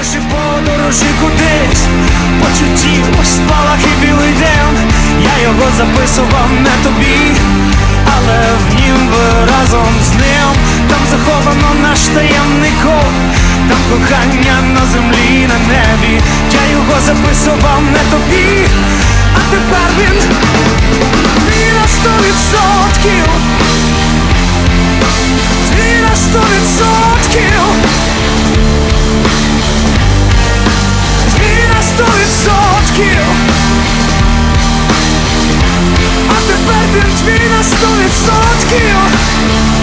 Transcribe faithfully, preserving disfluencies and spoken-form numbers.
Перші подорожі кудись, почуттів, спалахи, білий день. Я його записував не тобі, але в нім ви разом з ним. Там заховано наш таємний код, там кохання на землі, на небі. Я його записував не тобі, а тепер він твій на сто відсотків. Твій на сто відсотків. Твій на сто відсотків. А тепер він твій на сто відсотків.